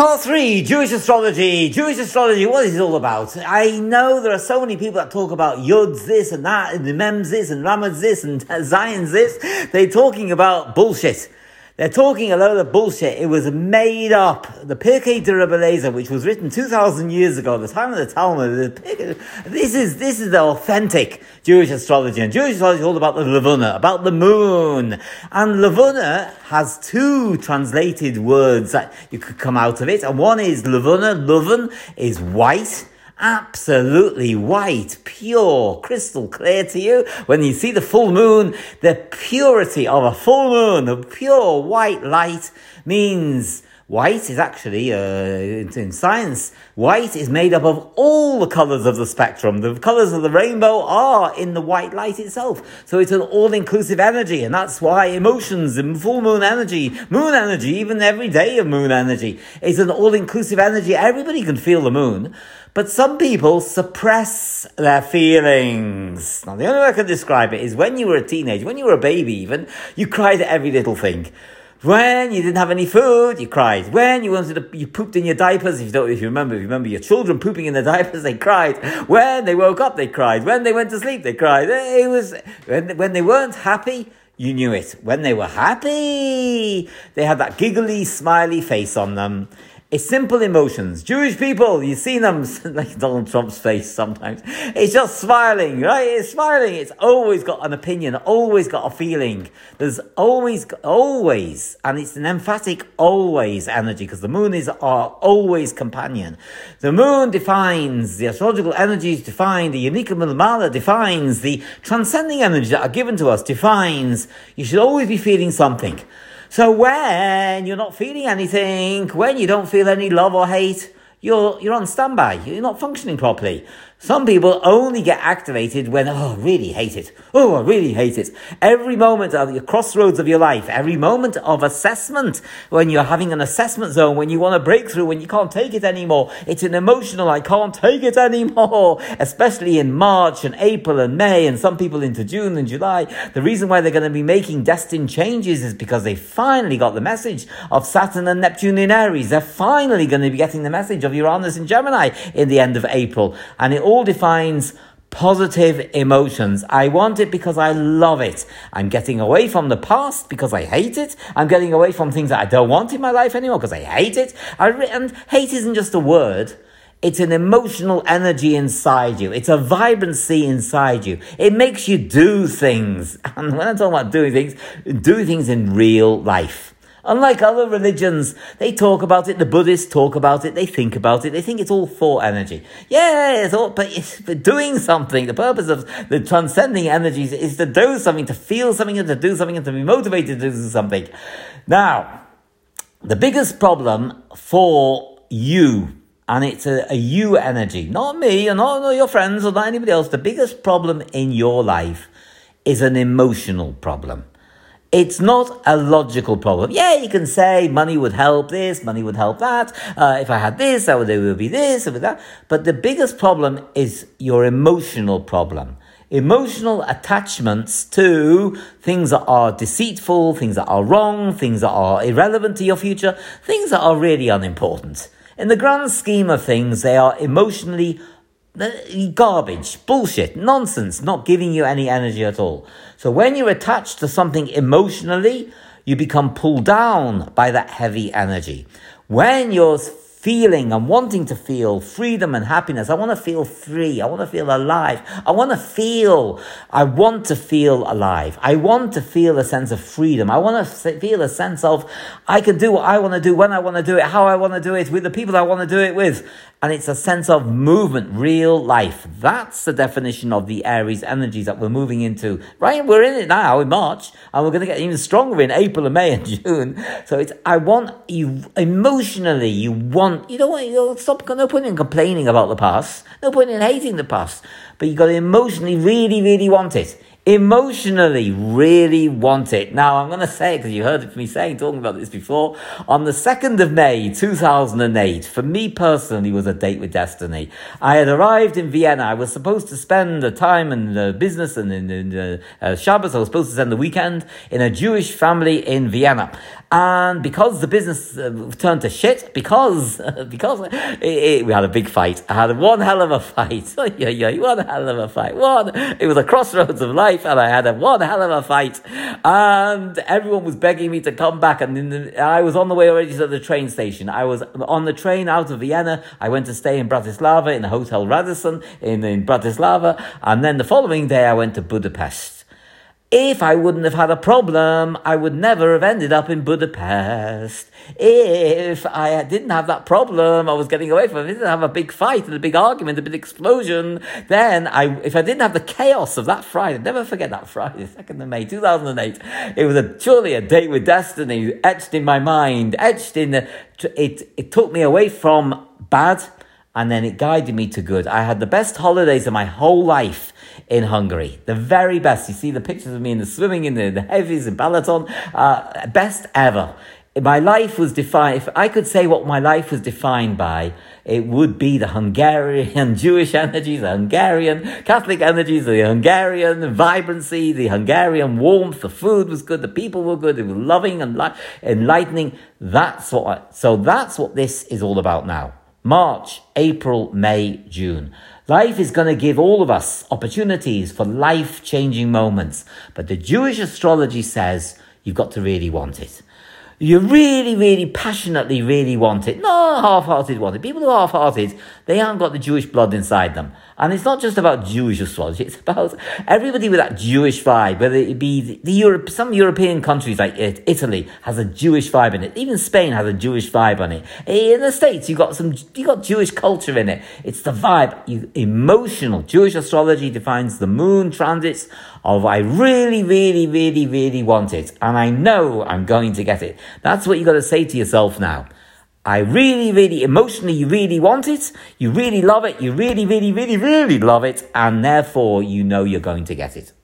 Part 3, Jewish astrology. Jewish astrology, what is it all about? I know there are so many people that talk about Yud's this and that, and the Mem's this, and Ramad's this, and Zion's this. They're talking about bullshit. They're talking a load of bullshit. It was made up. The Pirkei de Rebbe Eliezer, which was written 2,000 years ago, the time of the Talmud, this is the authentic Jewish astrology. And Jewish astrology is all about the Levuna, about the moon. And Levuna has two translated words that you could come out of it. And one is Levuna. Levun is white. Absolutely white, pure, crystal clear to you. When you see the full moon, the purity of a full moon, the pure white light means white is actually, in science, white is made up of all the colours of the spectrum. The colours of the rainbow are in the white light itself. So it's an all-inclusive energy, and that's why emotions and full moon energy, even every day of moon energy, is an all-inclusive energy. Everybody can feel the moon. But some people suppress their feelings. Now, the only way I can describe it is when you were a teenager, when you were a baby even, you cried at every little thing. When you didn't have any food, you cried. When you pooped in your diapers, if you remember your children pooping in their diapers, they cried. When they woke up, they cried. When they went to sleep, they cried. It was, when they weren't happy, you knew it. When they were happy, they had that giggly, smiley face on them. It's simple emotions. Jewish people, you see them like Donald Trump's face sometimes. It's just smiling, right? It's smiling. It's always got an opinion, always got a feeling. There's always, and it's an emphatic always energy because the moon is our always companion. The moon defines, the astrological energies define, the unique Milmala defines, the transcending energies that are given to us defines. You should always be feeling something. So when you're not feeling anything, when you don't feel any love or hate, you're on standby. You're not functioning properly. Some people only get activated when, I really hate it. Oh, I really hate it. Every moment of your crossroads of your life, every moment of assessment, when you're having an assessment zone, when you want a breakthrough, when you can't take it anymore, it's an emotional, I can't take it anymore, especially in March and April and May, and some people into June and July. The reason why they're going to be making destined changes is because they finally got the message of Saturn and Neptune in Aries. They're finally going to be getting the message of Uranus in Gemini in the end of April. And it all defines positive emotions. I want it because I love it. I'm getting away from the past because I hate it. I'm getting away from things that I don't want in my life anymore because I hate it. And hate isn't just a word. It's an emotional energy inside you. It's a vibrancy inside you. It makes you do things. And when I'm talking about doing things in real life. Unlike other religions, they talk about it, the Buddhists talk about it, they think about it, they think it's all thought energy. Yeah, it's all, but it's doing something. The purpose of the transcending energies is to do something, to feel something, and to do something, and to be motivated to do something. Now, the biggest problem for you, and it's a you energy, not me, or not your friends, or not anybody else, the biggest problem in your life is an emotional problem. It's not a logical problem. Yeah, you can say money would help this, money would help that. If I had this, there would be this, and that. But the biggest problem is your emotional problem. Emotional attachments to things that are deceitful, things that are wrong, things that are irrelevant to your future, things that are really unimportant. In the grand scheme of things, they are emotionally garbage, bullshit, nonsense, not giving you any energy at all. So when you're attached to something emotionally, you become pulled down by that heavy energy. When you're feeling and wanting to feel freedom and happiness, I want to feel free, I want to feel alive, I want to feel alive, I want to feel a sense of freedom, I want to feel a sense of I can do what I want to do, when I want to do it, how I want to do it, with the people I want to do it with. And it's a sense of movement, real life. That's the definition of the Aries energies that we're moving into. Right? We're in it now in March, and we're going to get even stronger in April and May and June. So I want you emotionally, stop, no point in complaining about the past, no point in hating the past, but you got to emotionally really, really want it. Emotionally, really want it. Now, I'm going to say it because you heard it from me talking about this before. On the 2nd of May, 2008, for me personally, was a date with destiny. I had arrived in Vienna. I was supposed to spend the time in the business and in Shabbos. I was supposed to spend the weekend in a Jewish family in Vienna. And because the business turned to shit, because we had a big fight. I had one hell of a fight. One hell of a fight. It was a crossroads of life, and I had one hell of a fight. And everyone was begging me to come back. And I was on the way already to the train station. I was on the train out of Vienna. I went to stay in Bratislava in the Hotel Radisson in Bratislava. And then the following day, I went to Budapest. If I wouldn't have had a problem, I would never have ended up in Budapest. If I didn't have that problem, I was getting away from it, I didn't have a big fight and a big argument, a big explosion, then if I didn't have the chaos of that Friday, never forget that Friday, 2nd of May, 2008, it was surely a date with destiny, etched in my mind, it took me away from bad, and then it guided me to good. I had the best holidays of my whole life in Hungary. The very best. You see the pictures of me in the swimming in the heavies in Balaton. Best ever. My life was defined, if I could say what my life was defined by, it would be the Hungarian Jewish energies, the Hungarian Catholic energies, the Hungarian vibrancy, the Hungarian warmth. The food was good, the people were good, it was loving and enlightening. So that's what this is all about now. March, April, May, June. Life is going to give all of us opportunities for life-changing moments. But the Jewish astrology says you've got to really want it. You really, really passionately really want it. Not half-hearted want it. People who are half-hearted, they haven't got the Jewish blood inside them. And it's not just about Jewish astrology. It's about everybody with that Jewish vibe, whether it be some European countries like Italy has a Jewish vibe in it. Even Spain has a Jewish vibe on it. In the States, you got Jewish culture in it. It's the vibe. Emotional. Jewish astrology defines the moon transits of I really, really, really, really want it. And I know I'm going to get it. That's what you got to say to yourself now. I really, really, emotionally, you really want it. You really love it. You really, really, really, really love it. And therefore, you know you're going to get it.